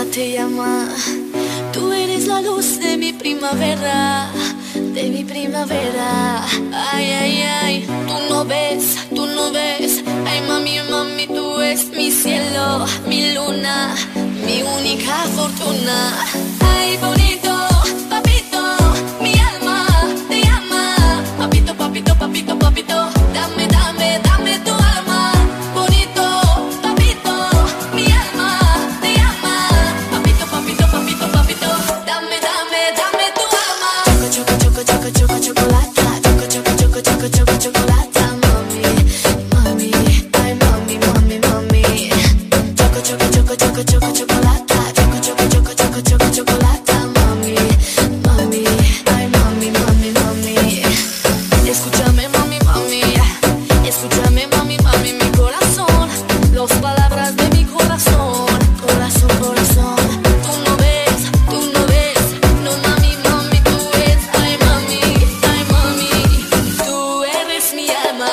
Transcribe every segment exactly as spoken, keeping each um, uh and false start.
alma te llama. Tú eres la luz de mi primavera, de mi primavera. Ay, ay, ay, tú no ves, tú no ves. Ay, mami, mami, tú eres mi cielo, mi luna, mi única fortuna. Ay, bonito, papito, mi alma te llama. Papito, papito, papito, papito, dame, dame, dame tu alma. Bonito, papito, mi alma te llama. Papito, papito, papito, papito, dame, dame, dame tu alma. Choco, choco, choco, choco, chocolata. Choco, choco, choco, choco, choco, chocolata. Mami, mami, ay, mami, mami, mami. Choco, choco, choco, choco, choco, chocolata. Choco, choco, choco, choco, choco, chocolata. Mami, mami, ay, mami, mami, mami. Escúchame, mami, mami. Escúchame, mami, mami, mi corazón. Las palabras de mi corazón. Corazón, corazón. Tú no ves, tú no ves. No, mami, mami, tú eres. Ay, mami, ay, mami. Tú eres mi alma.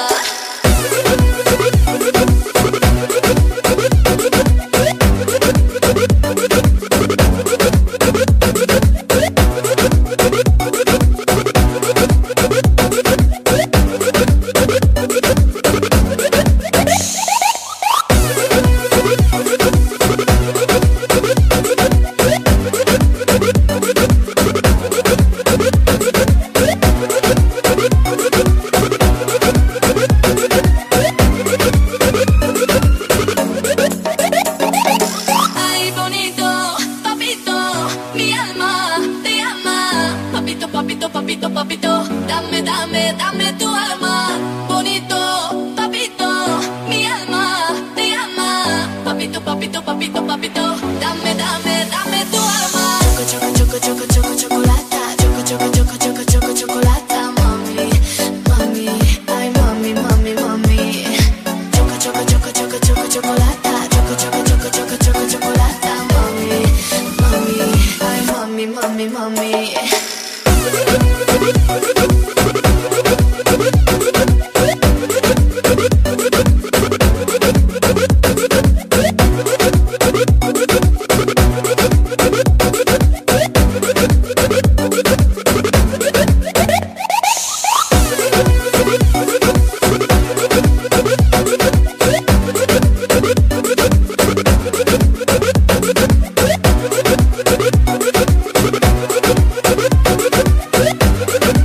Ay, bonito, papito, mi alma te llama. Papito, papito, papito, papito, dame, dame, dame tu alma. Bonito, papito, mi alma te llama. Papito, papito, papito, papito, dame, dame, dame tu alma. Choco, choco, choco, choco, choco, chocolata. Choco, choco, choco, choco, choco, chocolata. Mami, mami, ay, mami, mami, mami. Choco, choco, choco, choco, choco, chocolata. Choco, choco, choco, choco, choco, chocolata. Mami, mami, ay, mami, mami, mami.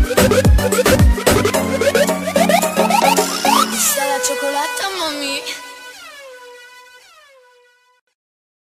Gusta la chocolata, mami.